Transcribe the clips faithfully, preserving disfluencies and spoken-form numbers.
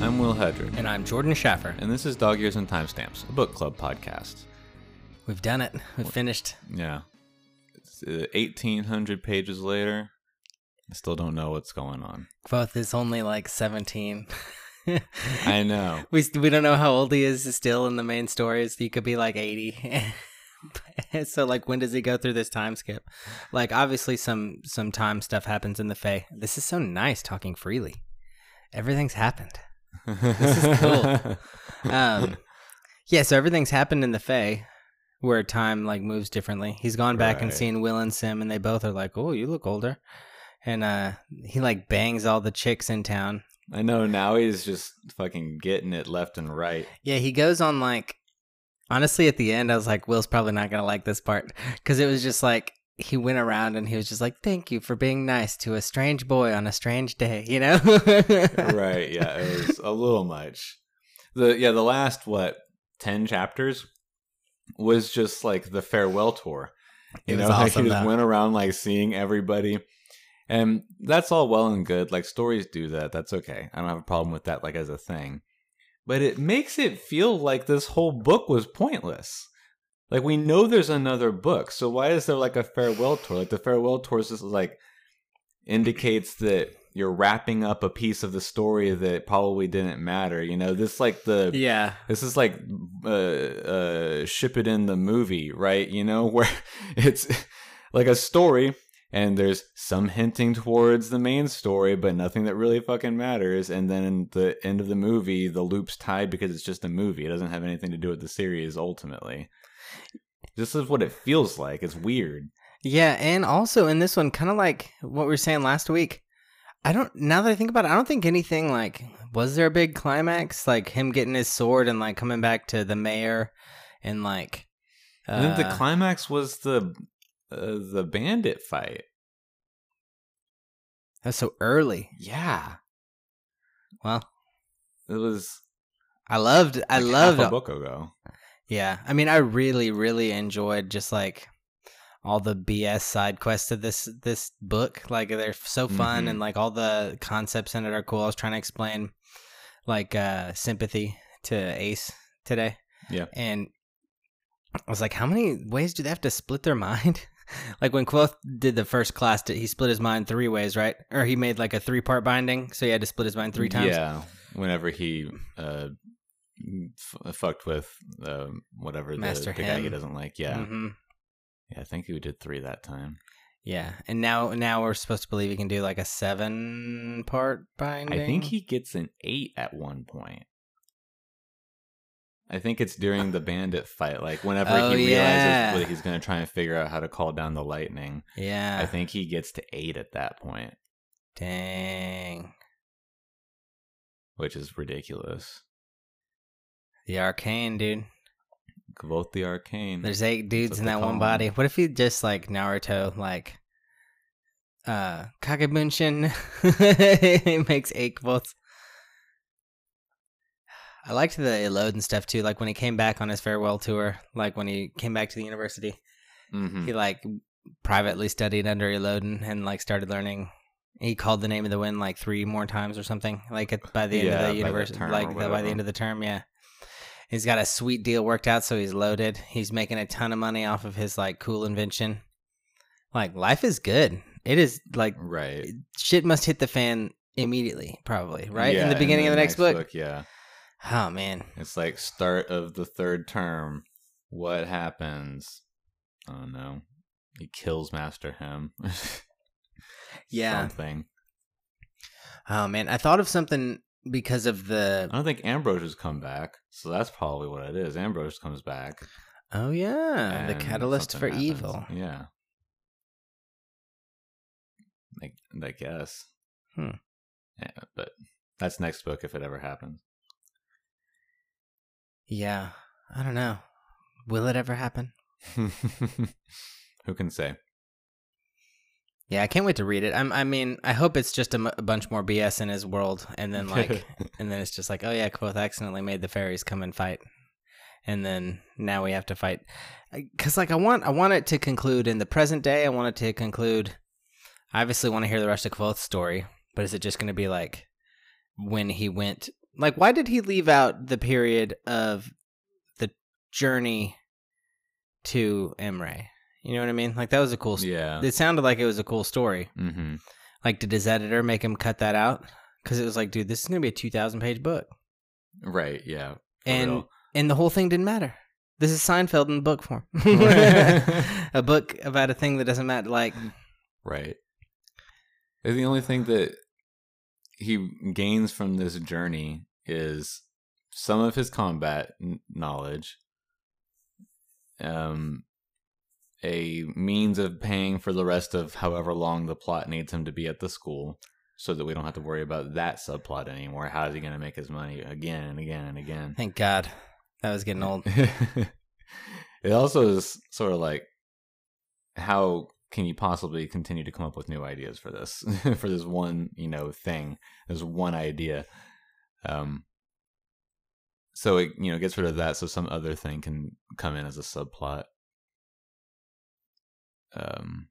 I'm Will Hedrick. And I'm Jordan Schaffer. And this is Dog Years and Timestamps, a book club podcast. We've done it. We've finished. Yeah. It's, uh, eighteen hundred pages later. I still don't know what's going on. Quoth is only like seventeen. I know. We we don't know how old he is still in the main stories. He could be like eighty. So like, when does he go through this time skip? Like, obviously some some time stuff happens in the Fae. This is so nice talking freely. Everything's happened. This is cool. um, yeah, so everything's happened in the Fae where time like moves differently. He's gone back Right. and seen Will and Sim, and they both are like, "Oh, you look older." And uh, he like bangs all the chicks in town. I know, now he's just fucking getting it left and right. Yeah, he goes on like, honestly, at the end, I was like, Will's probably not going to like this part. Because it was just like, he went around and he was just like, thank you for being nice to a strange boy on a strange day, you know? Right, yeah, it was a little much. The Yeah, the last, what, ten chapters was just like the farewell tour. You It know, was like awesome, he just though. went around like seeing everybody. And that's all well and good. Like, stories do that. That's okay. I don't have a problem with that, like, as a thing. But it makes it feel like this whole book was pointless. Like, we know there's another book. So why is there, like, a farewell tour? Like, the farewell tour is just, like, indicates that you're wrapping up a piece of the story that probably didn't matter. You know, this, like, the... Yeah. This is like uh, uh, Ship It in the movie, right? You know, where it's like a story... And there's some hinting towards the main story, but nothing that really fucking matters. And then in the end of the movie, the loop's tied because it's just a movie. It doesn't have anything to do with the series, ultimately. This is what it feels like. It's weird. Yeah, and also in this one, kind of like what we were saying last week, I don't, now that I think about it, I don't think anything like, was there a big climax? Like him getting his sword and like coming back to the mayor and like... Uh, I think the climax was the... Uh, the bandit fight. That's so early. Yeah. Well, It was... I loved, I like loved... half a book ago. Yeah, I mean, I really, really enjoyed just like all the B S side quests of this this book. Like they're so fun, Mhm. and like all the concepts in it are cool. I was trying to explain like uh, sympathy to Ace today. Yeah. And I was like, how many ways do they have to split their mind? Like when Quoth did the first class, he split his mind three ways, right? Or he made like a three part binding, so he had to split his mind three times. Yeah. Whenever he uh, f- fucked with uh, whatever the, Master the guy he Hem. doesn't like. Yeah. Mm-hmm. Yeah, I think he did three that time. Yeah, and now now we're supposed to believe he can do like a seven part binding. I think he gets an eight at one point. I think it's during the bandit fight. Like, whenever Oh, he yeah. realizes that he's going to try and figure out how to call down the lightning, Yeah. I think he gets to eight at that point, Dang. which is ridiculous. The arcane, dude. Vote the arcane. There's eight dudes what in they that call one 'em. body. What if he just like Naruto, like uh Kagebunshin he makes eight votes. I liked the Elode and stuff too, like when he came back on his farewell tour, like when he came back to the university. Mm-hmm. He like privately studied under Elodin and like started learning. He called the name of the wind like three more times or something. Like at, by the end Yeah, by of the the university, term like or the, by the whatever. end of the term, yeah. He's got a sweet deal worked out, so he's loaded. He's making a ton of money off of his like cool invention. Like life is good. It is like Right. shit must hit the fan immediately, probably right Yeah, in the beginning of the next, book. Yeah. Oh man, It's like start of the third term. What happens? Oh no. He kills Master Hem. yeah. Something. Oh man, I thought of something because of the. I don't think Ambrose has come back, so that's probably what it is. Ambrose comes back. Oh yeah, the and catalyst something for happens. evil. Yeah. I, I guess. Hmm. Yeah, but that's next book if it ever happens. Yeah, I don't know. Will it ever happen? Who can say? Yeah, I can't wait to read it. I'm, I mean, I hope it's just a, m- a bunch more B S in his world, and then like, and then it's just like, oh yeah, Quoth accidentally made the fairies come and fight, and then now we have to fight. Because like, I want, I want it to conclude in the present day. I want it to conclude. I obviously want to hear the rest of Quoth's story, but is it just going to be like when he went like, why did he leave out the period of the journey to Emre? You know what I mean? Like, that was a cool story. Yeah. It sounded like it was a cool story. Mm-hmm. Like, did his editor make him cut that out? Because it was like, dude, this is going to be a two thousand page book. Right, yeah. And real. and the whole thing didn't matter. This is Seinfeld in book form. A book about a thing that doesn't matter. Like, right. And the only thing that he gains from this journey is some of his combat n- knowledge, um, a means of paying for the rest of however long the plot needs him to be at the school, so that we don't have to worry about that subplot anymore. How is he going to make his money again and again and again? thank God. That was getting old. It also is sort of like, how can you possibly continue to come up with new ideas for this, for this one, you know, thing, this one idea? Um, so it, you know, gets rid of that, so some other thing can come in as a subplot. Um,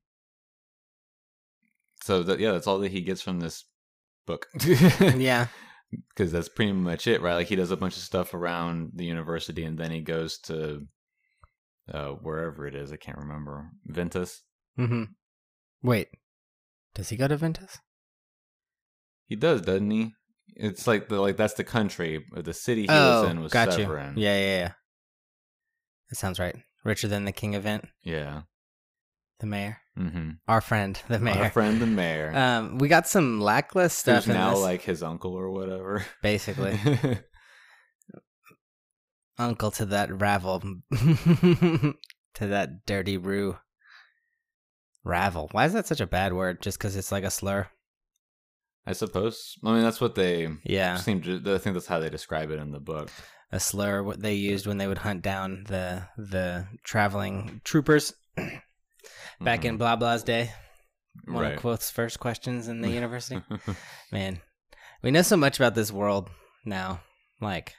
so that, yeah, that's all that he gets from this book. Yeah. Because that's pretty much it, right? Like, he does a bunch of stuff around the university, and then he goes to uh, wherever it is. I can't remember. Ventus. Mm-hmm. Wait, does he go to Ventus? He does, doesn't he? It's like the like that's the country. The city he oh, was in was got Severin. you. Yeah, yeah, yeah. That sounds right. Richer than the king event. Yeah. The mayor. Mm-hmm. Our friend, the mayor. Our friend, the mayor. Um, we got some Lackless stuff Who's in now this, like his uncle or whatever. basically. Uncle to that Ravel. To that dirty Rue. Ravel. Why is that such a bad word? Just because it's like a slur? I suppose. I mean, that's what they Yeah. seem to. I think that's how they describe it in the book. A slur what they used when they would hunt down the the traveling troopers back in Mhm. Blah Blah's day. One Right. of Quoth's first questions in the university. Man, we know so much about this world now. Like,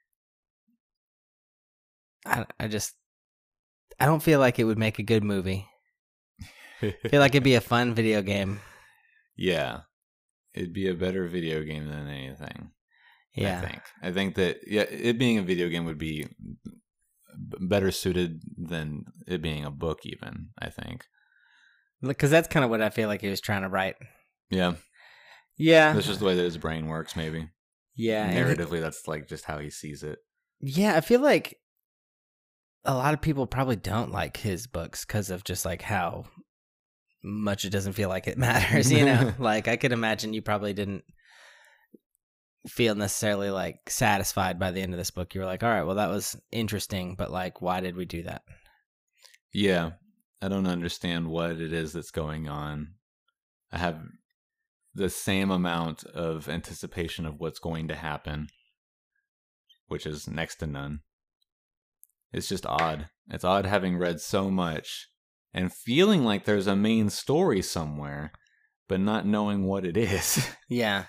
I, I just, I don't feel like it would make a good movie. I feel like it'd be a fun video game. Yeah, it'd be a better video game than anything. Yeah. I think. I think that yeah, it being a video game would be b- better suited than it being a book. Even I think. Because that's kind of what I feel like he was trying to write. Yeah, Yeah. that's just the way that his brain works. Maybe Yeah. and he- narratively, that's like just how he sees it. Yeah, I feel like a lot of people probably don't like his books because of just like how much it doesn't feel like it matters, you know? Like, I could imagine you probably didn't feel necessarily like satisfied by the end of this book. You were like, all right, well, that was interesting, but like, why did we do that? Yeah, I don't understand what it is that's going on. I have the same amount of anticipation of what's going to happen, which is next to none. It's just odd. It's odd having read so much and feeling like there's a main story somewhere, but not knowing what it is. Yeah.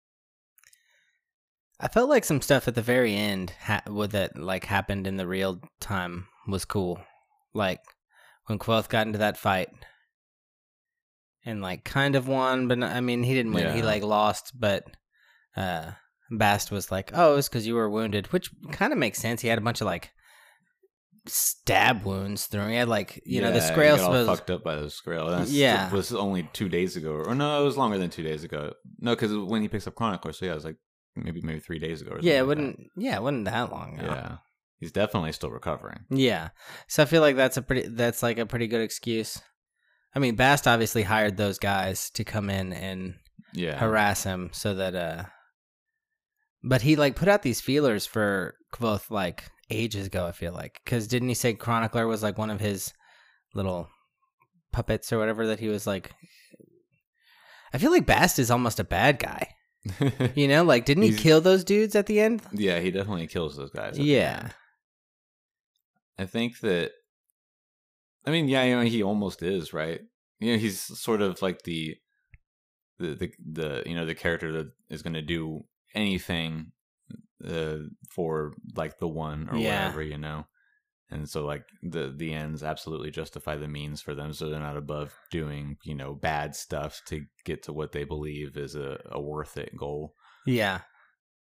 I felt like some stuff at the very end ha- with that like happened in the real time was cool. Like when Quoth got into that fight and like kind of won, but not, I mean, he didn't win. He Yeah. like lost, but uh, Bast was like, oh, it's because you were wounded, which kind of makes sense. He had a bunch of like stab wounds through him. He had like, you know, the Yeah, he Scrael got all supposed. fucked up by the Scrael. That's, Yeah. It was only two days ago. Or no, it was longer than two days ago. No, because when he picks up Chronicler, so yeah, it was like maybe maybe three days ago or something. Yeah, it like wouldn't. Yeah, it wasn't that long that. ago. Yeah. He's definitely still recovering. Yeah. So I feel like that's a pretty that's like a pretty good excuse. I mean, Bast obviously hired those guys to come in and Yeah. harass him so that uh but he like put out these feelers for Quoth like ages ago, I feel like. Cuz didn't he say Chronicler was like one of his little puppets or whatever that he was like I feel like Bast is almost a bad guy. You know, like didn't he He's- kill those dudes at the end? Yeah, he definitely kills those guys. at the Yeah. end. I think that. I mean, yeah, you know, he almost is, right? You know, he's sort of like the, the, the, the you know, the character that is going to do anything, uh, for like the one or Yeah. whatever, you know. And so, like the the ends absolutely justify the means for them, so they're not above doing, you know, bad stuff to get to what they believe is a, a worth it goal. Yeah.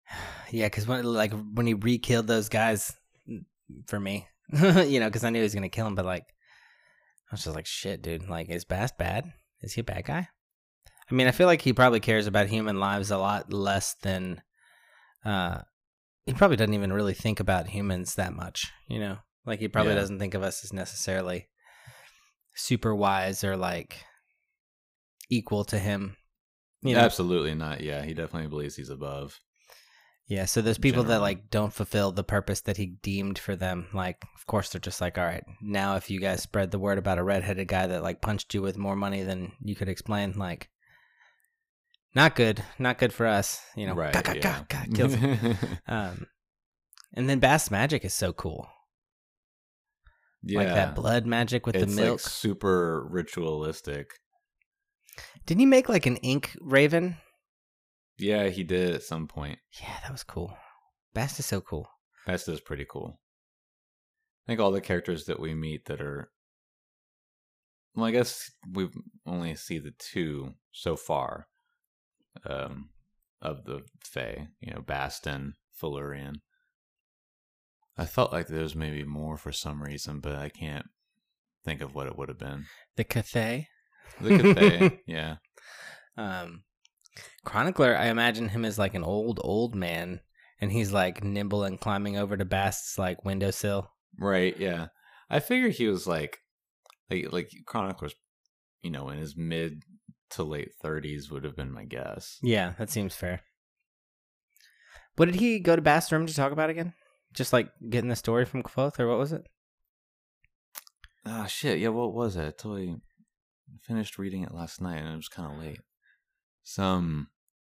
Yeah, because when like when he re-killed those guys, for me, you know, because I knew he was gonna kill him, but like I was just like, shit, dude. Like, is Bast bad? Is he a bad guy? I mean, I feel like he probably cares about human lives a lot less than. Uh, he probably doesn't even really think about humans that much, you know. Like he probably Yeah. doesn't think of us as necessarily super wise or like equal to him. You know? Absolutely not. Yeah, he definitely believes he's above. Yeah, so there's people that General. like don't fulfill the purpose that he deemed for them. Like, of course, they're just like, all right, now if you guys spread the word about a redheaded guy that like punched you with more money than you could explain, like, not good, not good for us. You know, Right, gah, gah, yeah. gah, gah, kills him. um, and then Bast magic is so cool, Yeah. like that blood magic with it's the milk. like super ritualistic. Didn't he make like an ink raven? Yeah, he did at some point. Yeah, that was cool. Bast is so cool. Bast is pretty cool. I think all the characters that we meet that are, well, I guess we only see the two so far, um, of the Fae. You know, Bast and Felurian. I felt like there was maybe more for some reason, but I can't think of what it would have been. The Cathay. The Cathay, yeah. Um, Chronicler, I imagine him as like an old, old man, and he's like nimble and climbing over to Bast's like windowsill. Right, yeah. I figured he was like, like, like Chronicler's, you know, in his mid to late thirties would have been my guess. Yeah, that seems fair. What did he go to Bast's room to talk about again? Just like getting the story from Kvothe, or what was it? Oh, shit, yeah, what was it? I totally finished reading it last night, and it was kind of late. Some,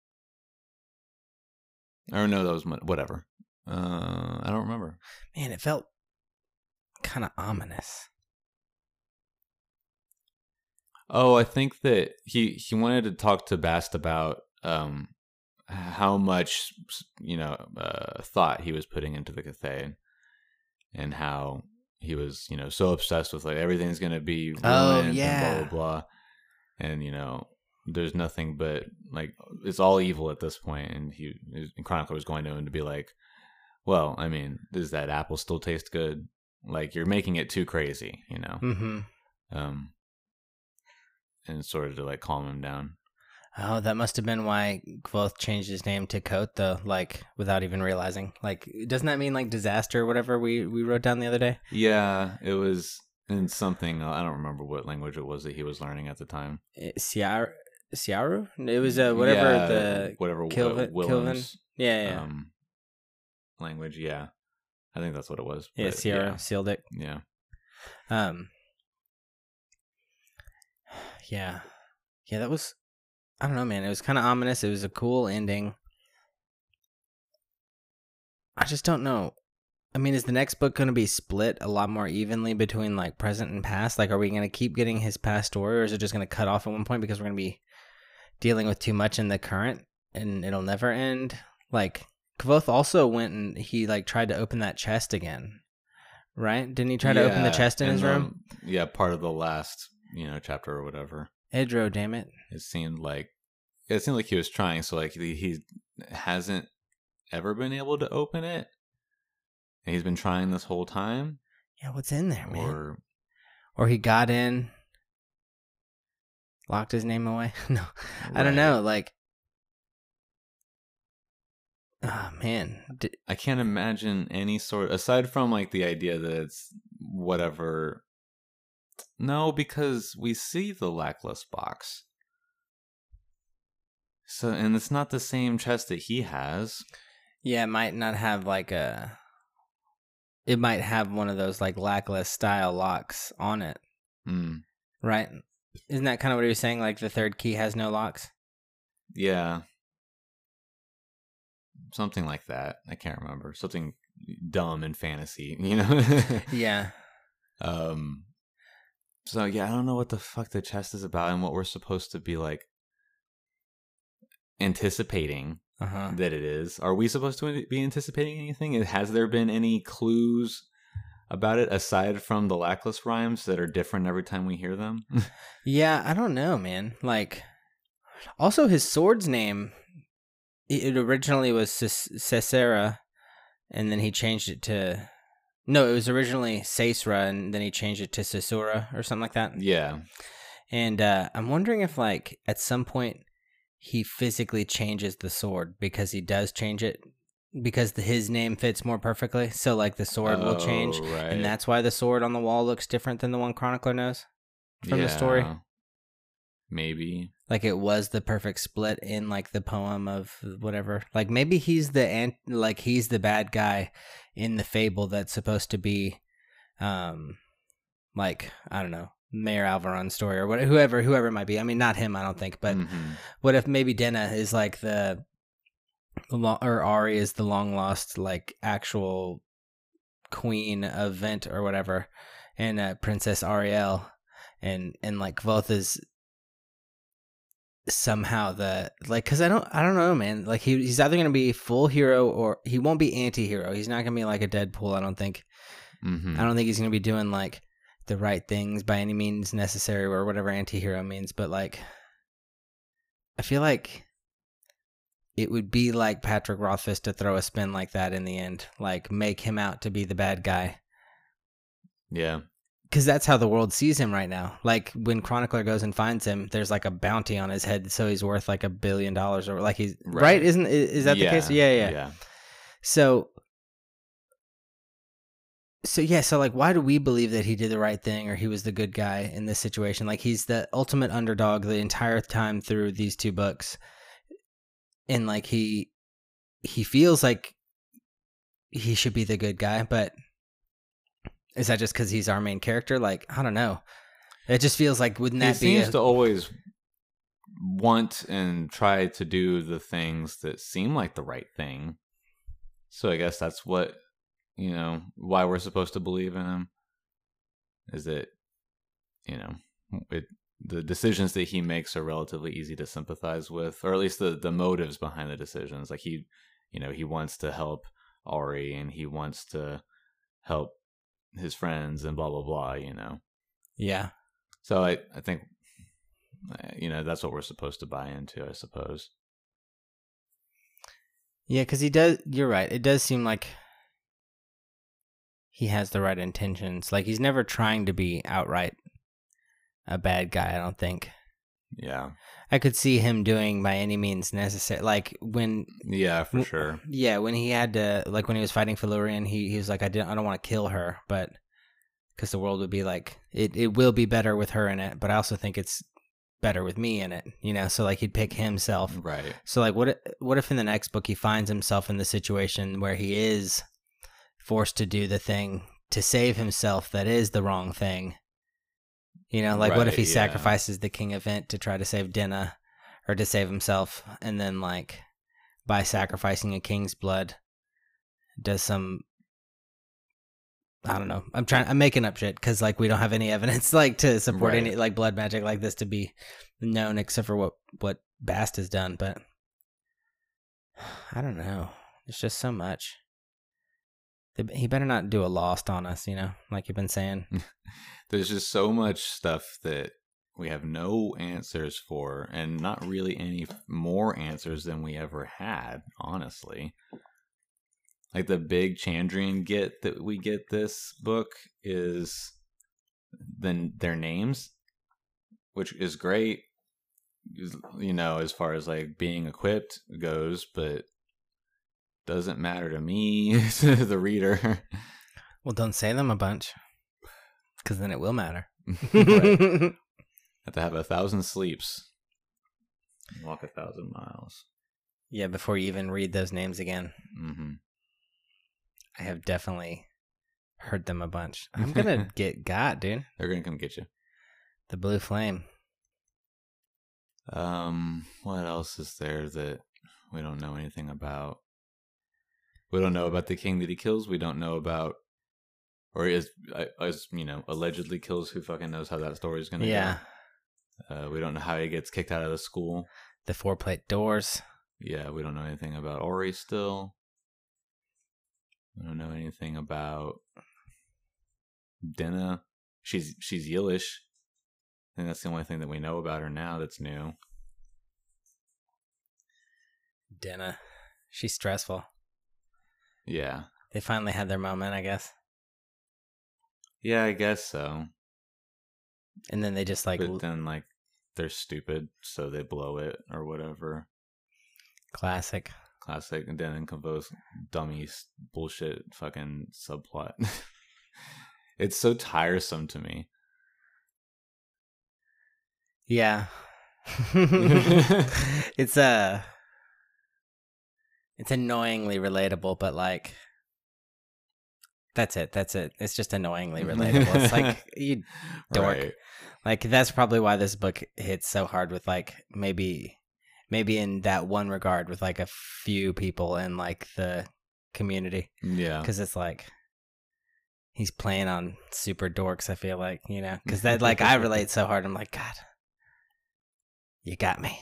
or no, that was, my, whatever. Uh, I don't remember. Man, it felt kind of ominous. Oh, I think that he he wanted to talk to Bast about um how much, you know, uh, thought he was putting into the Cathay, and how he was, you know, so obsessed with like everything's gonna be ruined Oh, and yeah. blah blah blah, and you know, there's nothing but like it's all evil at this point, and he and Chronicler was going to him to be like, well, I mean, does that apple still taste good? Like you're making it too crazy, you know. Mm-hmm. Um, and sort of to like calm him down. Oh, that must have been why Kvothe changed his name to Koth, though, like, without even realizing. Like, doesn't that mean, like, disaster or whatever we, we wrote down the other day? Yeah, it was in something, I don't remember what language it was that he was learning at the time. Eh, Siar- Siaru? It was uh, whatever Yeah, the... whatever Kilvin- Wi- Kilvin? Willem's, Yeah, yeah. um, language, yeah. I think that's what it was. yeah, but Sierra, sealed it. Yeah. Um, yeah. Yeah, that was... I don't know, man. It was kind of ominous. It was a cool ending. I just don't know. I mean, is the next book going to be split a lot more evenly between like present and past? Like, are we going to keep getting his past story, or is it just going to cut off at one point because we're going to be dealing with too much in the current and it'll never end? Like, Kvothe also went and he like tried to open that chest again, right? Didn't he try to open the Yeah, chest in and his the- room? Yeah, part of the last, you know, chapter or whatever. Edro, damn it. It seemed like it seemed like he was trying. So like he, he hasn't ever been able to open it, and he's been trying this whole time. Yeah, what's in there, man? Or Or he got in, locked his name away. No, I don't Right. know. Like, oh man, D- I can't imagine any sort aside from like the idea that it's whatever. No, because we see the Lackless box. So, and it's not the same chest that he has. yeah, it might not have like a. It might have one of those like Lackless style locks on it, Mm. right? Isn't that kind of what he was saying? Like the third key has no locks. Yeah. Something like that. I can't remember. Something dumb in fantasy, you know? Yeah. um so yeah, I don't know what the fuck the chest is about and what we're supposed to be like anticipating Uh huh. that it is. Are we supposed to be anticipating anything? Has there been any clues about it aside from the Lackless rhymes that are different every time we hear them? Yeah, I don't know, man. Like, also his sword's name It originally was Sisera, and then he changed it to. No, it was originally Sisera, and then he changed it to Sisera or something like that. Yeah. And uh, I'm wondering if, like, at some point he physically changes the sword because he does change it because the, his name fits more perfectly. So, like, the sword oh, will change, right. and that's why the sword on the wall looks different than the one Chronicler knows from yeah. the story. Maybe. Like, it was the perfect split in, like, the poem of whatever. Like, maybe he's the ant- like he's the bad guy in the fable that's supposed to be, um, like, I don't know, Mayor Alvaron's story or what, whoever, whoever it might be. I mean, not him, I don't think. But mm-hmm. what if maybe Denna is like the, or Ari is the long lost, like, actual queen of Vent or whatever, and uh, Princess Ariel, and and like Kvothe is somehow the like because I don't I don't know, man. Like he he's either gonna be full hero or he won't be anti-hero. He's not gonna be like a Deadpool. I don't think. Mm-hmm. I don't think he's gonna be doing like the right things by any means necessary or whatever anti-hero means. But like, I feel like it would be like Patrick Rothfuss to throw a spin like that in the end, like make him out to be the bad guy. Yeah. Because that's how the world sees him right now. Like when Chronicler goes and finds him, there's like a bounty on his head, so he's worth like a billion dollars, or like he's right. right? Isn't is that yeah. the case? Yeah, yeah, yeah. So, so yeah, so like, why do we believe that he did the right thing or he was the good guy in this situation? Like he's the ultimate underdog the entire time through these two books, and like he he feels like he should be the good guy, but. Is that just because he's our main character? Like, I don't know. It just feels like, wouldn't that he be... He seems a... to always want and try to do the things that seem like the right thing. So I guess that's what, you know, why we're supposed to believe in him. Is that, you know, it, the decisions that he makes are relatively easy to sympathize with. Or at least the, the motives behind the decisions. Like he, you know, he wants to help Ari and he wants to help his friends and blah blah blah, you know. Yeah. So I I think, you know, that's what we're supposed to buy into, I suppose. Yeah, because he does. You're right. It does seem like he has the right intentions. Like he's never trying to be outright a bad guy. I don't think. Yeah. I could see him doing by any means necessary. Like when. Yeah, for w- sure. Yeah, when he had to, like when he was fighting Felurian, he he was like, I didn't, I don't want to kill her, but because the world would be like, it it will be better with her in it, but I also think it's better with me in it, you know. So like he'd pick himself, right? So like, what what if in the next book he finds himself in the situation where he is forced to do the thing to save himself that is the wrong thing? You know, like right, what if he yeah. sacrifices the King of Vent to try to save Denna or to save himself, and then like by sacrificing a king's blood does some, I don't know. I'm trying. I'm making up shit because like we don't have any evidence like to support right. any like blood magic like this to be known, except for what what Bast has done. But I don't know. It's just so much. He better not do a Lost on us, you know, like you've been saying. There's just so much stuff that we have no answers for, and not really any more answers than we ever had, honestly. Like the big Chandrian get that we get this book is then their names, which is great, you know, as far as like being equipped goes, but doesn't matter to me, the reader. Well, don't say them a bunch, because then it will matter. Right. Have to have a thousand sleeps, walk a thousand miles. Yeah, before you even read those names again. Mm-hmm. I have definitely heard them a bunch. I'm gonna get got, dude. They're gonna come get you. The Blue Flame. Um, what else is there that we don't know anything about? We don't know about the king that he kills. We don't know about, or is, as you know, allegedly kills. Who fucking knows how that story is gonna yeah. go? Uh, we don't know how he gets kicked out of the school. The four plate doors. Yeah, we don't know anything about Ori still. We don't know anything about Denna. She's she's Yilish. I think that's the only thing that we know about her now that's new. Denna. She's stressful. Yeah. They finally had their moment, I guess. Yeah, I guess so. And then they just like... But then, like, they're stupid, so they blow it or whatever. Classic. Classic. And then Convo's dummy bullshit fucking subplot. It's so tiresome to me. Yeah. It's uh it's annoyingly relatable, but like that's it. That's it. It's just annoyingly relatable. It's like you dork. Right. Like that's probably why this book hits so hard with like maybe maybe in that one regard with like a few people in like the community. Yeah. Cuz it's like he's playing on super dorks, I feel like, you know, cuz that like I relate so hard. I'm like, God. You got me.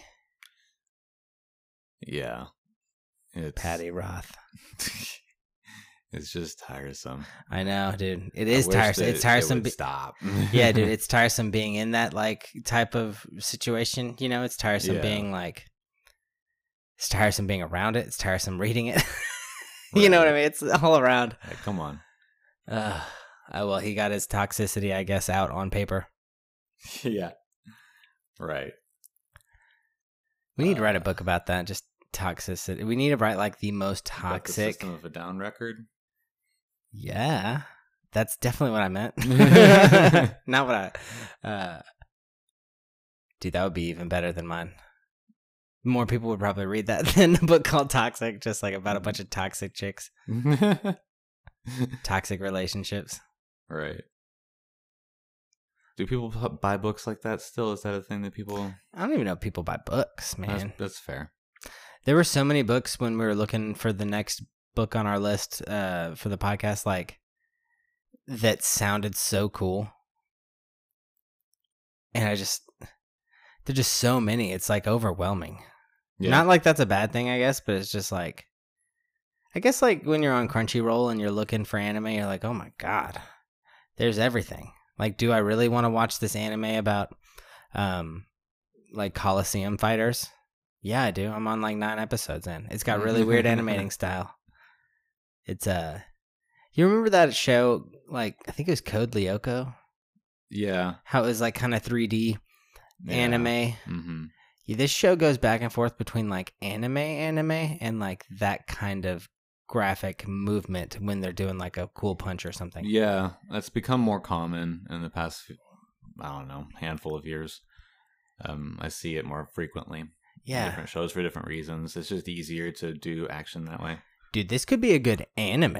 Yeah. It's Patty Roth. It's just tiresome. I know, dude. It is I wish tiresome. that It's tiresome. it would Be- stop. yeah, dude. It's tiresome being in that like type of situation. You know, it's tiresome Yeah. being like. It's tiresome being around it. It's tiresome reading it. You know what I mean? It's all around. Like, come on. Uh, oh well, he got his toxicity, I guess, out on paper. Yeah. Right. We need to write a Uh, book about that. Just toxicity. We need to write like the most About the toxic. System of a Down record. Yeah, that's definitely what I meant. Not what I. Uh, dude, that would be even better than mine. More people would probably read that than a book called Toxic, just like about a bunch of toxic chicks, toxic relationships. Right. Do people bu- buy books like that still? Is that a thing that people... I don't even know if people buy books, man. That's, that's fair. There were so many books when we were looking for the next book on our list uh, for the podcast, like, that sounded so cool. And I just... There's just so many. It's, like, overwhelming. Yeah. Not like that's a bad thing, I guess, but it's just, like... I guess, like, when you're on Crunchyroll and you're looking for anime, you're like, oh, my God. There's everything. Like, do I really want to watch this anime about, um, like, Coliseum fighters? Yeah, I do. I'm on, like, nine episodes in. It's got really weird animating style. It's, uh... You remember that show, like, I think it was Code Lyoko? Yeah. How it was, like, kind of three D Yeah. anime? Mm-hmm. Yeah, this show goes back and forth between, like, anime anime and, like, that kind of graphic movement when they're doing, like, a cool punch or something. Yeah, that's become more common in the past, few, I don't know, handful of years. Um, I see it more frequently. Yeah. Different shows for different reasons. It's just easier to do action that way. Dude, this could be a good anime.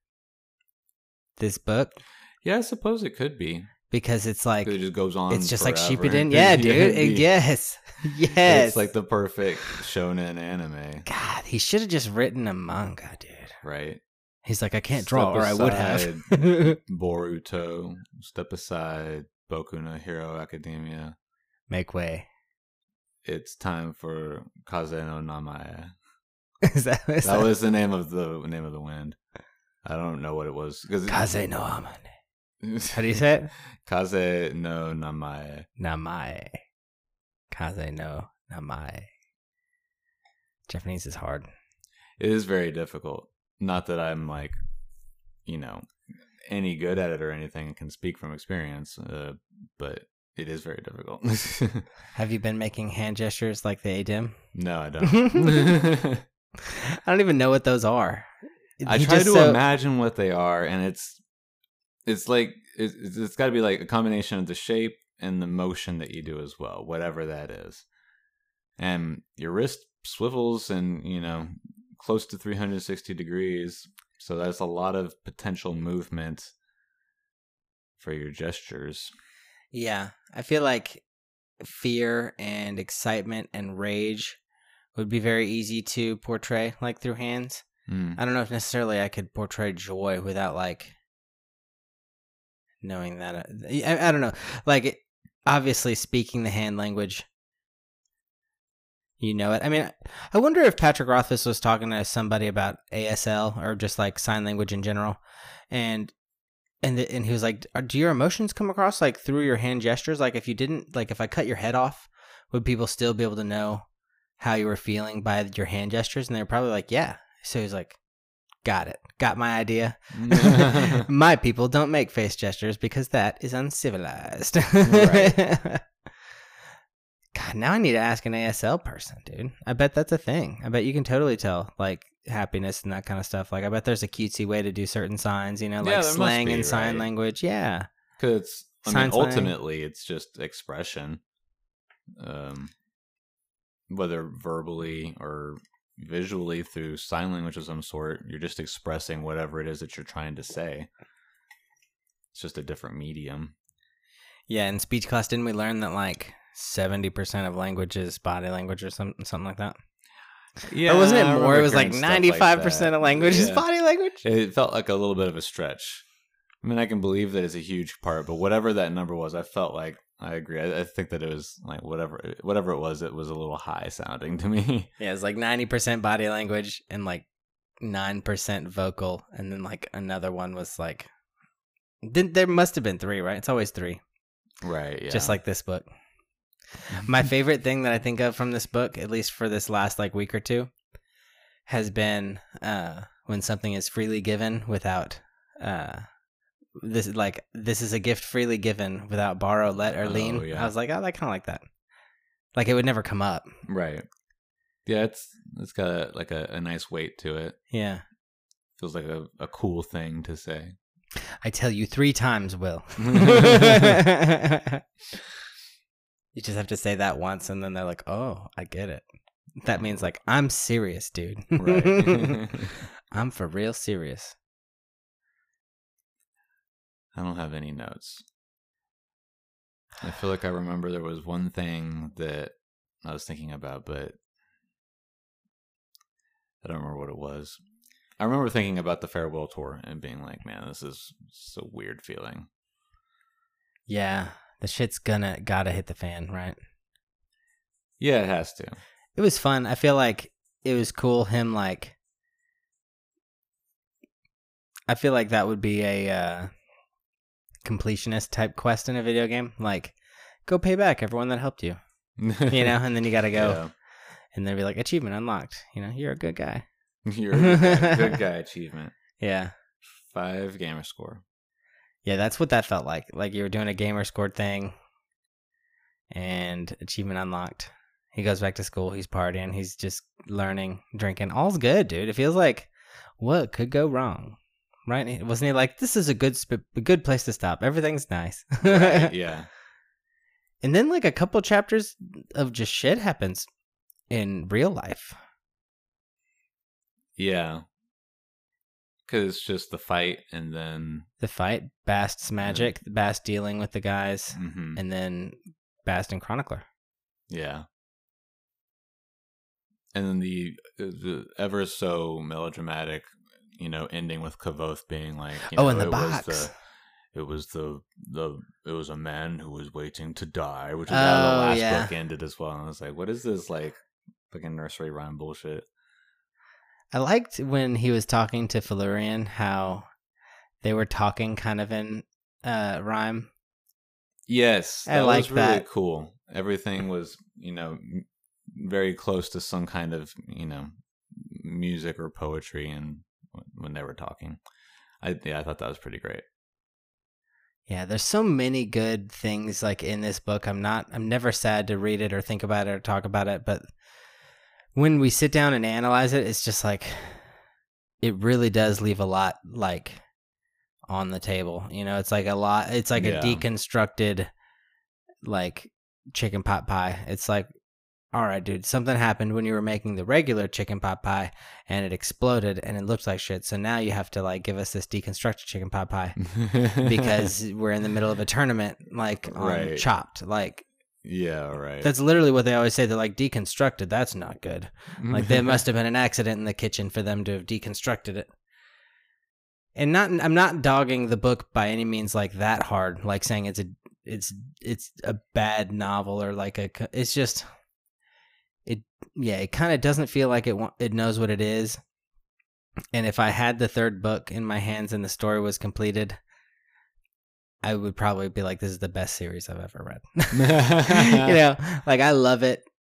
This book. Yeah, I suppose it could be. Because it's like... It just goes on It's just forever. like Shippuden. Yeah, dude. It- yes. Yes. It's like the perfect shonen anime. God, he should have just written a manga, dude. Right. He's like, I can't Step draw, or I would have. aside Boruto. Step aside Boku no Hero Academia. Make way. It's time for Kaze no Namae. Is that, is That was the name of the name of the wind. I don't know what it was. Kaze no Amane. How do you say it? Kaze no Namae. Namae. Kaze no Namae. Japanese is hard. It is very difficult. Not that I'm like, you know, any good at it or anything and can speak from experience, uh, but it is very difficult. Have you been making hand gestures like the A D M? No, I don't. I don't even know what those are. I He try to just so- imagine what they are, and it's it's like it's, it's got to be like a combination of the shape and the motion that you do as well, whatever that is. And your wrist swivels and, you know, close to three hundred sixty degrees, so that's a lot of potential movement for your gestures. Yeah, I feel like fear and excitement and rage would be very easy to portray, like through hands. Mm. I don't know if necessarily I could portray joy without like knowing that. I, I don't know. Like, it, obviously, speaking the hand language, you know it. I mean, I wonder if Patrick Rothfuss was talking to somebody about A S L or just like sign language in general, and and the, and he was like, "Do your emotions come across like through your hand gestures? Like, if you didn't, like, if I cut your head off, would people still be able to know how you were feeling by your hand gestures, and they were probably like, yeah. So he's like, got it, got my idea. My people don't make face gestures because that is uncivilized. Right. God, now I need to ask an A S L person, dude. I bet that's a thing. I bet you can totally tell, like, happiness and that kind of stuff. Like, I bet there's a cutesy way to do certain signs, you know, like yeah, slang be, and sign right? language. Yeah. Because, I Sign mean, slang. ultimately, it's just expression. Um, whether verbally or visually through sign language of some sort, you're just expressing whatever it is that you're trying to say. It's just a different medium. Yeah, in speech class, didn't we learn that, like, seventy percent of language is body language or something, something like that? Yeah, or wasn't I it more? It was like hearing stuff ninety-five like percent that. of language is Yeah. body language? It felt like a little bit of a stretch. I mean, I can believe that it's a huge part, but whatever that number was, I felt like, I agree. I, I think that it was like whatever whatever it was, it was a little high sounding to me. Yeah, it's like ninety percent body language and like nine percent vocal. And then like another one was like, didn't, there must have been three, right? It's always three. Right, yeah. Just like this book. My favorite thing that I think of from this book, at least for this last like week or two, has been uh, when something is freely given without... Uh, this is like this is a gift freely given without borrow, let, or lien. Oh, yeah. I was like, oh, I kind of like that. Like it would never come up. Right. Yeah, it's it's got a, like a, a nice weight to it. Yeah. Feels like a, a cool thing to say. I tell you three times, Will. You just have to say that once, and then they're like, oh, I get it. That means like, I'm serious, dude. Right. I'm for real serious. I don't have any notes. I feel like I remember there was one thing that I was thinking about, but I don't remember what it was. I remember thinking about the farewell tour and being like, man, this is so weird feeling. Yeah, the shit's gonna, gotta hit the fan, right? Yeah, it has to. It was fun. I feel like it was cool him like, I feel like that would be a uh, completionist type quest in a video game. Like, go pay back everyone that helped you. You know, and then you gotta go. Yeah. And they'd be like, achievement unlocked. You know, you're a good guy. You're a good guy. Good guy achievement. Yeah. Five gamer score. Yeah, that's what that felt like. Like you were doing a gamer scored thing and achievement unlocked. He goes back to school. He's partying. He's just learning, drinking. All's good, dude. It feels like what could go wrong, right? Wasn't he like, this is a good sp- a good place to stop. Everything's nice. Right, yeah. And then like a couple chapters of just shit happens in real life. Yeah. Because it's just the fight and then... The fight, Bast's magic, yeah. Bast dealing with the guys, mm-hmm. and then Bast and Chronicler. Yeah. And then the, the ever so melodramatic, you know, ending with Kavoth being like, you know, oh, in the it box. Was the, it was the the it was a man who was waiting to die, which is oh, how the last yeah. book ended as well. And I was like, what is this like fucking nursery rhyme bullshit? I liked when he was talking to Felurian how they were talking kind of in uh, rhyme. Yes, that I like was really that. cool. Everything was, you know, very close to some kind of, you know, music or poetry, and when they were talking, I yeah, I thought that was pretty great. Yeah, there's so many good things like in this book. I'm not, I'm never sad to read it or think about it or talk about it, but when we sit down and analyze it, it's just like, it really does leave a lot like on the table. You know, it's like a lot, it's like Yeah. a deconstructed like chicken pot pie. It's like, all right, dude, something happened when you were making the regular chicken pot pie and it exploded and it looked like shit. So now you have to like give us this deconstructed chicken pot pie because we're in the middle of a tournament, like on Right. Chopped. Like, Yeah, right. that's literally what they always say. They're like, deconstructed, that's not good. Like, there must have been an accident in the kitchen for them to have deconstructed it. And not, I'm not dogging the book by any means like that hard, like saying it's a, it's, it's a bad novel or like a, it's just, it, yeah, it kind of doesn't feel like it, wa- it knows what it is. And if I had the third book in my hands and the story was completed, I would probably be like, this is the best series I've ever read. You know, like I love it.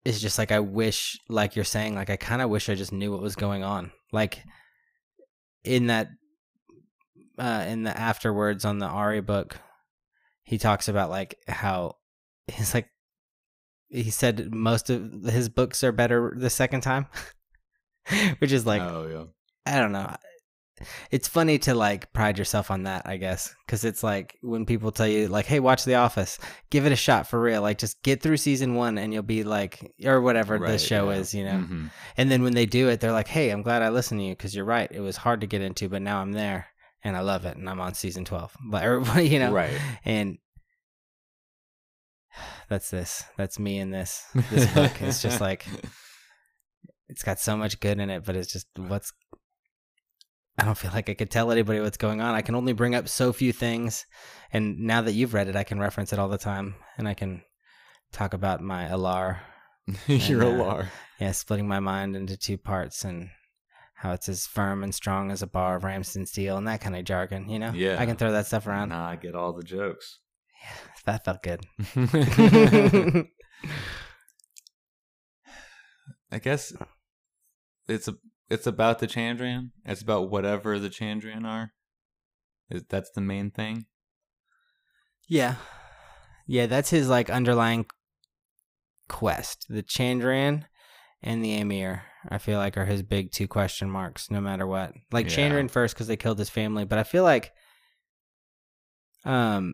is just like I wish, like you're saying, like I kind of wish I just knew what was going on. Like in that, uh, in the afterwards on the Ari book, he talks about like how he's like he said most of his books are better the second time, which is like, oh yeah, I don't know. It's funny to like pride yourself on that, I guess, because it's like when people tell you like, "Hey, watch The Office, give it a shot for real. Like, just get through season one, and you'll be like, or whatever the Right, show yeah. is, you know." Mm-hmm. And then when they do it, they're like, "Hey, I'm glad I listened to you because you're right. It was hard to get into, but now I'm there and I love it, and I'm on season twelve." But or, you know, Right. And that's this. That's me in this this book. It's just like it's got so much good in it, but it's just what's. I don't feel like I could tell anybody what's going on. I can only bring up so few things. And now that you've read it, I can reference it all the time. And I can talk about my Alar. Your and, uh, Alar. Yeah, splitting my mind into two parts and how it's as firm and strong as a bar of Ramsden steel and that kind of jargon, you know? Yeah. I can throw that stuff around. Nah, I get all the jokes. Yeah, that felt good. I guess it's a it's about the Chandrian. It's about whatever the Chandrian are. Is that's the main thing? Yeah. Yeah, that's his like underlying quest. The Chandrian and the Amir, I feel like, are his big two question marks no matter what. Like Yeah. Chandrian first because they killed his family, but I feel like um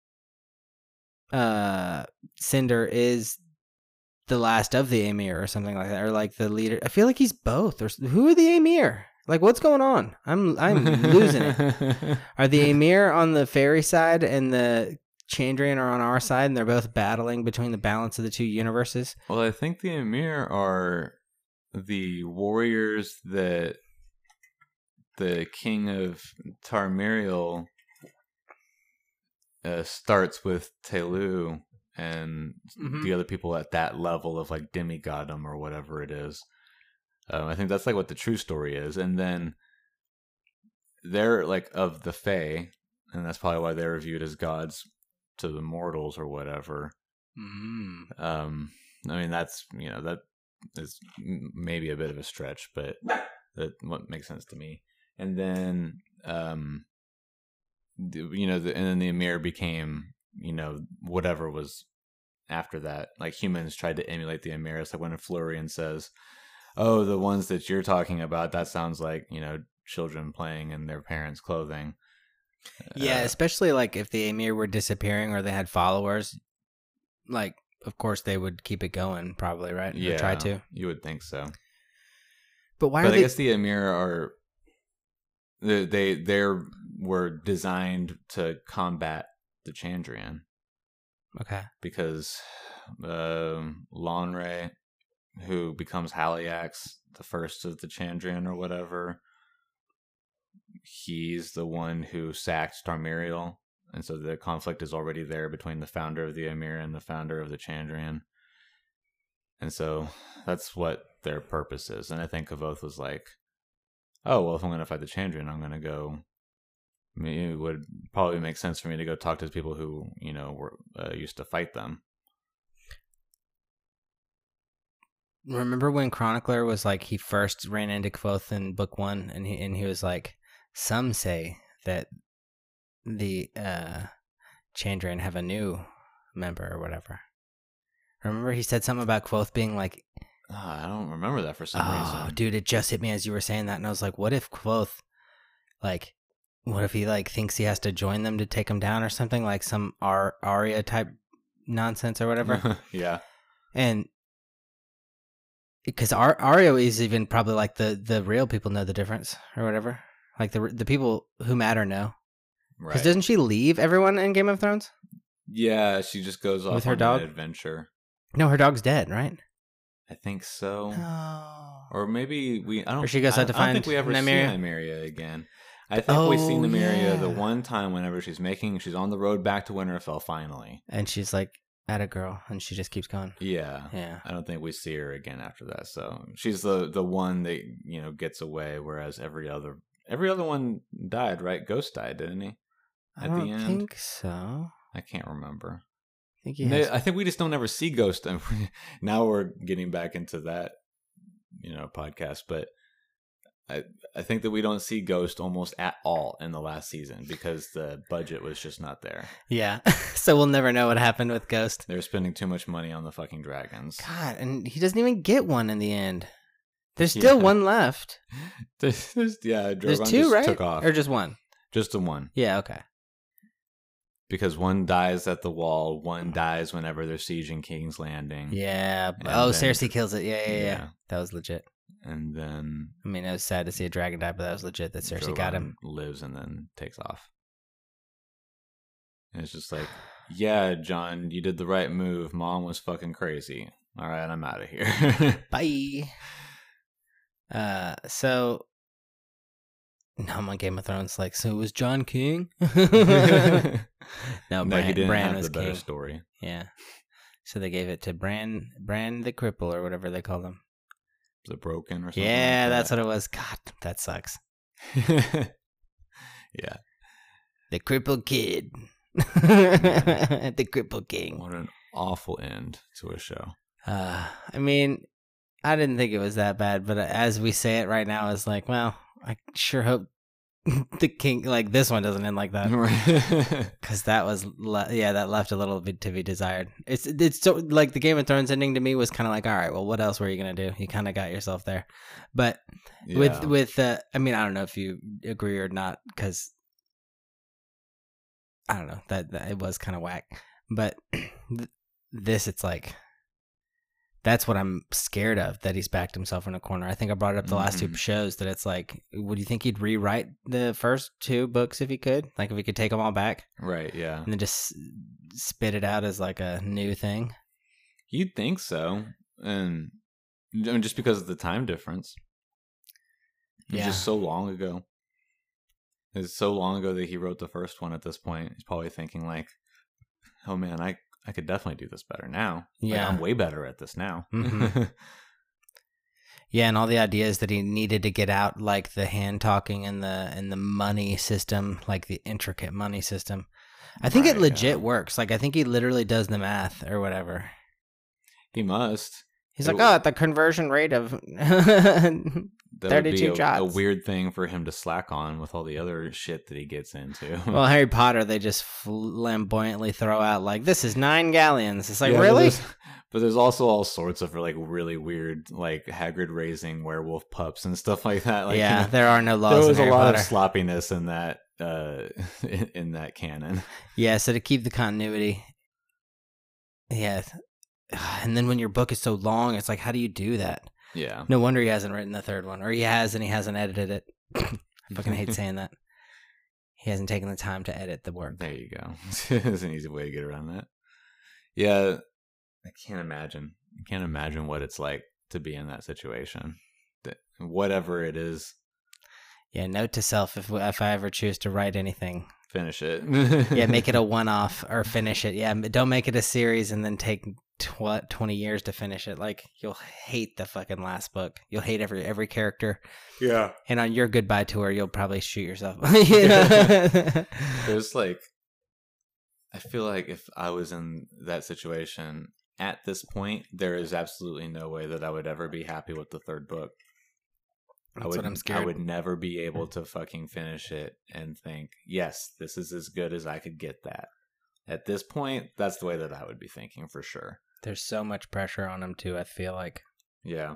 uh Cinder is the last of the Amir or something like that, or like the leader. I feel like he's both. Or who are the Amir? Like, what's going on? I'm I'm losing it. Are the Amir on the fairy side and the Chandrian are on our side, and they're both battling between the balance of the two universes? Well, I think the Amir are the warriors that the king of Tarmiriel uh, starts with Telu and Mhm. the other people at that level of like demigoddom or whatever it is. Um, I think that's like what the true story is. And then they're like of the Fae, and that's probably why they're viewed as gods to the mortals or whatever. Mm. Um, I mean, that's, you know, that is m- maybe a bit of a stretch, but that what makes sense to me. And then, um, the, you know, the, and then the Amir became, you know, whatever was after that. Like humans tried to emulate the Amir. It's like when a Florian says, "Oh, the ones that you're talking about, that sounds like, you know, children playing in their parents' clothing." Yeah, Uh, especially like if the Amir were disappearing or they had followers, like of course they would keep it going, probably, right? Or yeah, try to. you would think so. But why But are I they? guess the Amir are they they they're were designed to combat the Chandrian Okay. because um, Lonre, who becomes Haliax, the first of the Chandrian or whatever, he's the one who sacked Tarmiriel, and so the conflict is already there between the founder of the Amir and the founder of the Chandrian. And so that's what their purpose is. And I think Kavoth was like, "Oh, well, if I'm going to fight the Chandrian, I'm going to go." I mean, it would probably make sense for me to go talk to the people who, you know, were uh, used to fight them. Remember when Chronicler was like he first ran into Kvothe in book one, and he and he was like, "Some say that the uh, Chandrian have a new member or whatever." Remember he said something about Kvothe being like, Oh, I don't remember that for some "Oh, reason. dude, it just hit me as you were saying that," and I was like, "What if Kvothe, like, what if he like thinks he has to join them to take him down or something, like some Ar- Arya type nonsense or whatever?" Yeah. And because Ar- Arya is even probably like the the real people know the difference or whatever, like the the people who matter know. Because Right. doesn't she leave everyone in Game of Thrones? Yeah, she just goes off With her on dog? an adventure. No, her dog's dead, right? I think so. Oh. Or maybe we. I don't. Or she goes I, out to I don't think find we ever Nymeria? see Nymeria again. I think we see Oh, Nymeria the yeah. one time whenever she's making. She's on the road back to Winterfell finally. And she's like at a girl, and she just keeps going. Yeah. Yeah. I don't think we see her again after that. So she's the the one that, you know, gets away, whereas every other every other one died. Right? Ghost died, didn't he? I At the don't end? think so. I can't remember. I think he has. I think we just don't ever see Ghost. And now we're getting back into that, you know, podcast. But I I think that we don't see Ghost almost at all in the last season because the budget was just not there. Yeah. So we'll never know what happened with Ghost. They were spending too much money on the fucking dragons. God, and he doesn't even get one in the end. There's still Yeah. one left. There's, there's, yeah, There's Drogon two, just right? took off. Or just one? Just the one. Yeah, okay. Because one dies at the wall, one dies whenever they're sieging King's Landing. Yeah. And Oh, then- Cersei kills it. Yeah, yeah, yeah, Yeah. That was legit. And then I mean, it was sad to see a dragon die, but that was legit that Cersei got him. Drogon lives and then takes off. And it's just like, yeah, John, you did the right move. Mom was fucking crazy. All right, I'm out of here. Bye. Uh, so now I'm on Game of Thrones. Like, so it was John King? no, no, Bran, he didn't Bran have was the better king. story. Yeah. So they gave it to Bran, Bran the Cripple or whatever they called him. Was it broken or something? Yeah, like that's that? what it was. God, that sucks. Yeah. The Cripple Kid. the Cripple King. What an awful end to a show. Uh, I mean, I didn't think it was that bad, but as we say it right now, it's like, well, I sure hope the king, like this one, doesn't end like that, because that was, le- yeah, that left a little bit to be desired. It's it's so like the Game of Thrones ending to me was kind of like, all right, well, what else were you gonna do? You kind of got yourself there, but Yeah. with with uh, I mean, I don't know if you agree or not, because I don't know that, that it was kind of whack, but th- this, it's like. That's what I'm scared of, that he's backed himself in a corner. I think I brought it up the last Mhm. two shows that it's like, would you think he'd rewrite the first two books if he could? Like if he could take them all back Right, yeah. and then just spit it out as like a new thing? You'd think so. And I mean, just because of the time difference. It's Yeah. just so long ago. It's so long ago that he wrote the first one at this point. He's probably thinking like, oh man, I, I could definitely do this better now. Like, Yeah. I'm way better at this now. Mhm. Yeah, and all the ideas that he needed to get out, like the hand talking and the and the money system, like the intricate money system. I think it Right, legit yeah. works. Like I think he literally does the math or whatever. He must. He's It like, w- oh, at the conversion rate of That thirty-two would be a, a shots. weird thing for him to slack on with all the other shit that he gets into. Well, Harry Potter, they just flamboyantly throw out like, "This is nine galleons." It's like, Yeah, but really? there's- But there's also all sorts of like really weird, like Hagrid raising werewolf pups and stuff like that. Like, yeah, you know, there are no laws there in was a Harry lot Potter. of sloppiness in that uh, in, in that canon. Yeah, so to keep the continuity. Yeah, and then when your book is so long, it's like, how do you do that? Yeah, No wonder he hasn't written the third one, or he has and he hasn't edited it. I fucking hate saying that. He hasn't taken the time to edit the work. there you go. It's an easy way to get around that. Yeah, I can't imagine. I can't imagine what it's like to be in that situation. That whatever it is, Yeah, note to self: if if I ever choose to write anything, finish it. yeah, make it a one-off or finish it. Yeah, don't make it a series and then take tw- twenty years to finish it. Like you'll hate the fucking last book. You'll hate every every character. Yeah. And on your goodbye tour, you'll probably shoot yourself. You know? There's like, I feel like if I was in that situation at this point, there is absolutely no way that I would ever be happy with the third book. I That's would, what I'm scared. I would never be able to fucking finish it and think, yes, this is as good as I could get that. At this point, that's the way that I would be thinking for sure. There's so much pressure on him too. I feel like. Yeah.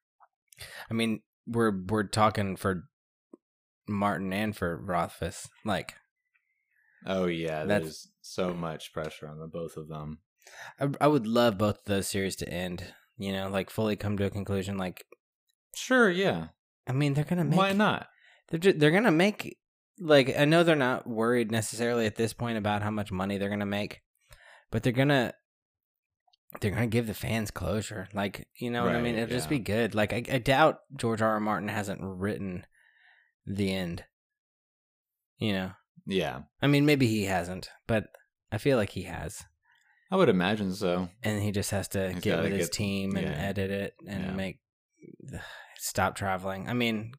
I mean, we're we're talking for Martin and for Rothfuss. Like, Oh yeah, That's- there's so much pressure on the both of them. I, I would love both of those series to end. You know, like fully come to a conclusion. Like, Sure, yeah. I mean, they're gonna make. Why not? They're ju- they're gonna make. Like, I know they're not worried necessarily at this point about how much money they're gonna make, but they're gonna. They're gonna give the fans closure. Like, you know what I Right, mean? It'll just yeah. be good. Like, I, I doubt George R. R. Martin hasn't written the end. You know, Yeah, I mean, maybe he hasn't, but I feel like he has. I would imagine so. And he just has to He's get gotta with his get- team and yeah. edit it and Yeah. make stop traveling. I mean,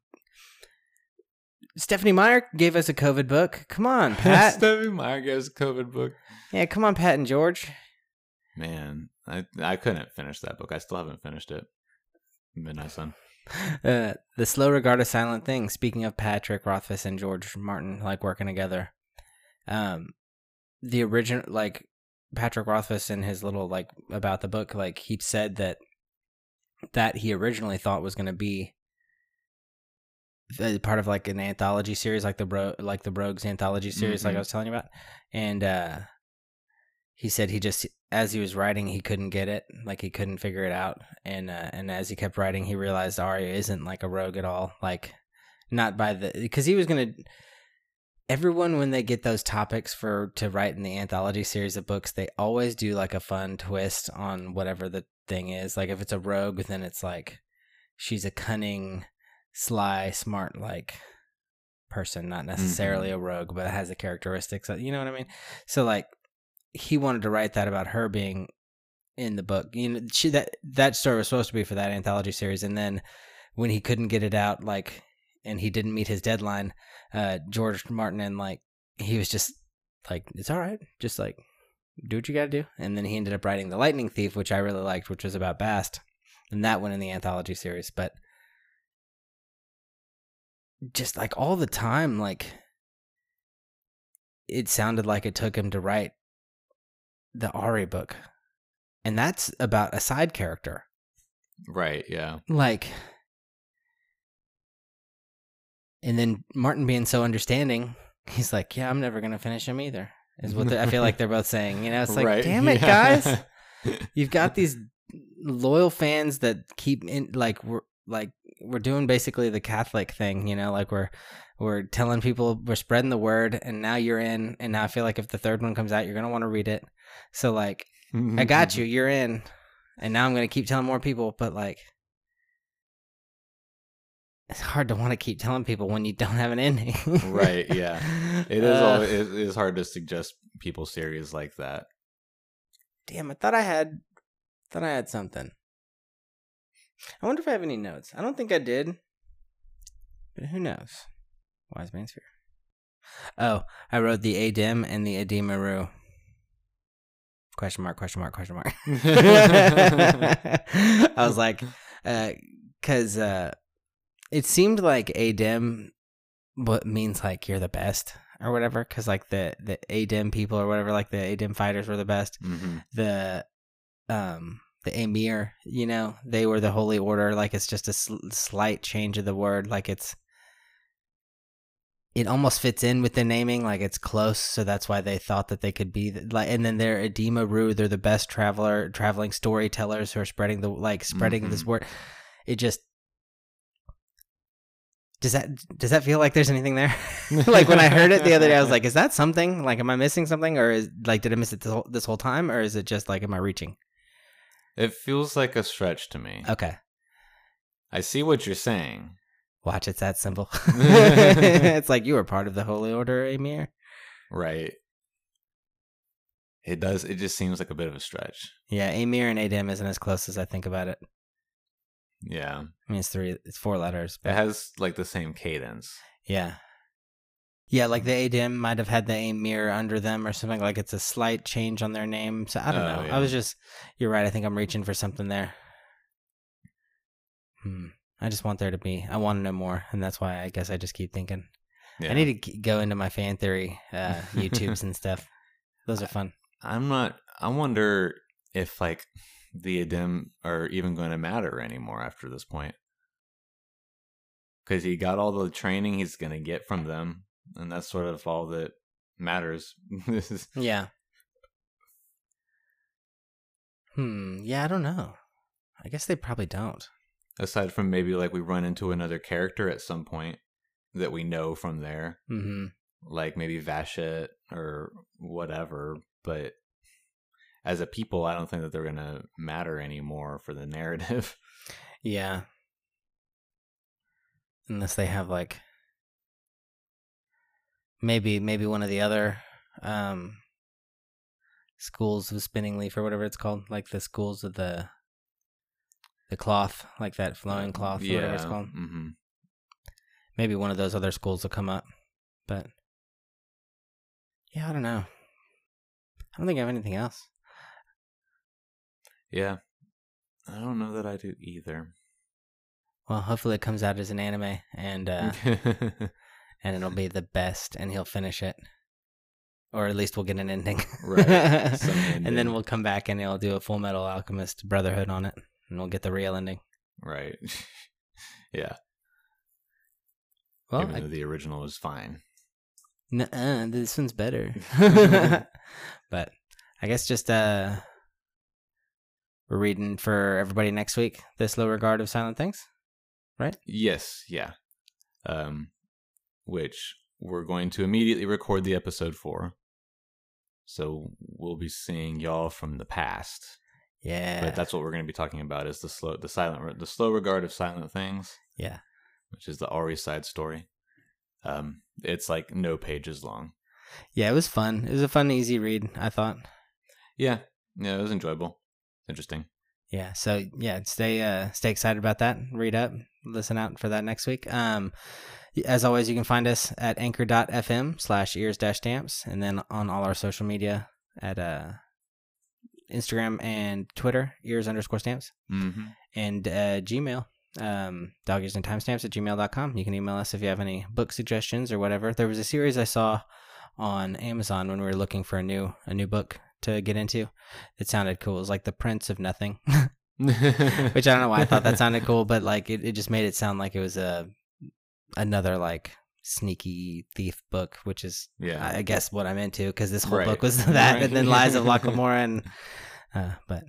Stephanie Meyer gave us a COVID book. Come on, Pat. Stephanie Meyer gives a COVID book. Yeah, come on, Pat and George. Man, I I couldn't finish that book. I still haven't finished it. Midnight Sun. Uh, the Slow Regard of Silent Things. Speaking of Patrick Rothfuss and George Martin, like working together, um, the original, like Patrick Rothfuss in his little like about the book, like he said that that he originally thought was going to be part of like an anthology series, like the bro, like the Rogues anthology series, mm-hmm. like I was telling you about, and uh, he said he just as he was writing, he couldn't get it, like he couldn't figure it out, and uh, and as he kept writing, he realized Arya isn't like a rogue at all, like not by the because he was gonna. Everyone when they get those topics for to write in the anthology series of books, they always do like a fun twist on whatever the thing is. Like if it's a rogue, then it's like she's a cunning, sly, smart like person, not necessarily mm-hmm. a rogue, but has the characteristics. Of, you know what I mean? So like. He wanted to write that about her being in the book. You know, she that that story was supposed to be for that anthology series, and then when he couldn't get it out, like, and he didn't meet his deadline, uh, George Martin and like he was just like, it's all right, just like do what you got to do. And then he ended up writing The Lightning Thief, which I really liked, which was about Bast, and that went in the anthology series. But just like all the time, like it sounded like it took him to write the Arya book, and that's about a side character, right? Yeah, like, and then Martin being so understanding, he's like, "Yeah, I'm never gonna finish him either." Is what I feel like they're both saying. You know, it's like, right. damn it, yeah. guys, you've got these loyal fans that keep in, like we're like we're doing basically the Catholic thing. You know, like we're. We're telling people, we're spreading the word, and now you're in, and now I feel like if the third one comes out, you're going to want to read it. So, like, I got you, you're in, and now I'm going to keep telling more people, but, like, it's hard to want to keep telling people when you don't have an ending. Right, yeah. It is, uh, always, it is hard to suggest people series like that. Damn, I thought I had, thought I had something. I wonder if I have any notes. I don't think I did, but who knows? Wise Man's Fear. Oh, I wrote the Adem and the Ademaru. Question mark, question mark, question mark. I was like, because uh, uh, it seemed like Adem what means like you're the best or whatever, because like the, the Adem people or whatever, like the Adem fighters were the best. Mm-hmm. The um the Emir, you know, they were the Holy Order. Like it's just a sl- slight change of the word. Like it's It almost fits in with the naming, like it's close, so that's why they thought that they could be the, like. And then they're Ademaru, they're the best traveler, traveling storytellers who are spreading the like spreading mm-hmm. this word. It just does that does that feel like there's anything there? Like when I heard it the other day, I was like, is that something? Like, am I missing something, or is like did I miss it this whole, this whole time, or is it just like am I reaching? It feels like a stretch to me. Okay, I see what you're saying. Watch, it's that simple. It's like you were part of the Holy Order, Emir. Right. It does. It just seems like a bit of a stretch. Yeah, Emir and Adem isn't as close as I think about it. Yeah. I mean, it's three, it's four letters. But... It has like the same cadence. Yeah. Yeah, like the Adem might have had the Emir under them or something. Like it's a slight change on their name. So I don't oh, know. Yeah. I was just, you're right. I think I'm reaching for something there. Hmm. I just want there to be, I want to know more, and that's why I guess I just keep thinking. Yeah. I need to go into my fan theory uh, YouTubes and stuff. Those are fun. I'm not, I wonder if, like, the Adem are even going to matter anymore after this point. Because he got all the training he's going to get from them, and that's sort of all that matters. Yeah. Hmm, yeah, I don't know. I guess they probably don't. Aside from maybe like we run into another character at some point that we know from there, mm-hmm. like maybe Vashet or whatever. But as a people, I don't think that they're going to matter anymore for the narrative. Yeah. Unless they have like maybe maybe one of the other um, schools of Spinning Leaf or whatever it's called, like the schools of the. The cloth, like that flowing cloth, or yeah. whatever it's called. Mm-hmm. Maybe one of those other schools will come up. But, yeah, I don't know. I don't think I have anything else. Yeah. I don't know that I do either. Well, hopefully it comes out as an anime, and uh, and it'll be the best, and he'll finish it. Or at least we'll get an ending. Right. ending. And then we'll come back and he'll do a Full Metal Alchemist Brotherhood on it, and we'll get the real ending. Right. Yeah. Well, Even I, though the original was fine. Nuh-uh, this one's better. But I guess just uh, we're reading for everybody next week, The Slow Regard of Silent Things, right? Yes, yeah. Um, which we're going to immediately record the episode for. So we'll be seeing y'all from the past. Yeah. But that's what we're going to be talking about is the slow, the silent, the slow regard of Silent Things. Yeah. Which is the Ari side story. Um, it's like no pages long. Yeah, it was fun. It was a fun, easy read, I thought. Yeah, yeah, it was enjoyable. Interesting. Yeah, so yeah, stay uh, stay excited about that. Read up, listen out for that next week. Um, as always, you can find us at anchor.fm slash ears dash stamps, and then on all our social media at uh, Instagram and Twitter, ears underscore stamps, mm-hmm. and uh, Gmail. Um, dog ears and timestamps at gmail dot com. You can email us if you have any book suggestions or whatever. There was a series I saw on Amazon when we were looking for a new a new book to get into. It sounded cool. It was like The Prince of Nothing, which I don't know why I thought that sounded cool, but like it, it just made it sound like it was a another like sneaky thief book, which is yeah, I guess what I'm into because this whole right. book was that, right. and then Lies of Locke Lamora, and uh, but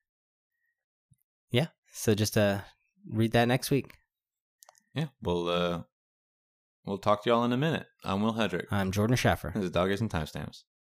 yeah, so just uh. read that next week. Yeah, we'll uh, we'll talk to y'all in a minute. I'm Will Hedrick. I'm Jordan Schaffer. This is Dog Ears and Timestamps.